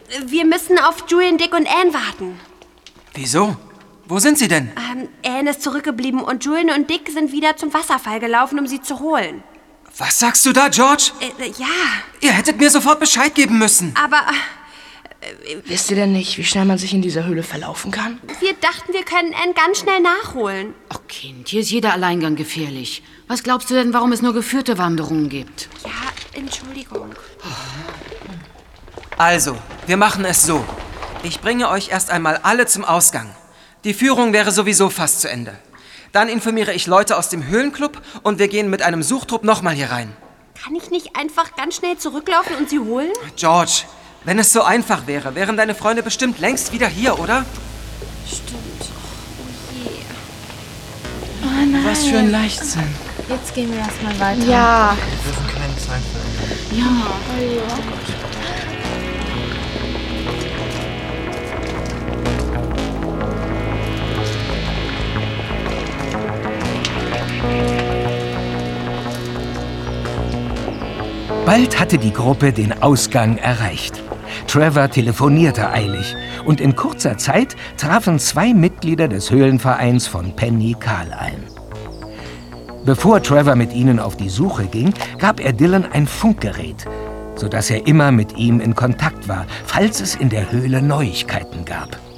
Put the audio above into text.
Wir müssen auf Julian, Dick und Anne warten. Wieso? Wo sind sie denn? Anne ist zurückgeblieben und Julian und Dick sind wieder zum Wasserfall gelaufen, um sie zu holen. Was sagst du da, George? Ja. Ihr hättet mir sofort Bescheid geben müssen. Aber wisst ihr denn nicht, wie schnell man sich in dieser Höhle verlaufen kann? wir dachten, wir können Anne ganz schnell nachholen. Ach Kind, hier ist jeder Alleingang gefährlich. Was glaubst du denn, warum es nur geführte Wanderungen gibt? Ja, Entschuldigung. Also, wir machen es so. Ich bringe euch erst einmal alle zum Ausgang. Die Führung wäre sowieso fast zu Ende. Dann informiere ich Leute aus dem Höhlenclub und wir gehen mit einem Suchtrupp nochmal hier rein. Kann ich nicht einfach ganz schnell zurücklaufen und sie holen? George, wenn es so einfach wäre, wären deine Freunde bestimmt längst wieder hier, oder? Stimmt. Oh je. Oh nein. Was für ein Leichtsinn. Jetzt gehen wir erstmal weiter. Ja. Wir dürfen keine Zeit verlieren. Ja. Oh je. Bald hatte die Gruppe den Ausgang erreicht. Trevor telefonierte eilig und in kurzer Zeit trafen 2 Mitglieder des Höhlenvereins von Penny Karl ein. Bevor Trevor mit ihnen auf die Suche ging, gab er Dylan ein Funkgerät, sodass er immer mit ihm in Kontakt war, falls es in der Höhle Neuigkeiten gab.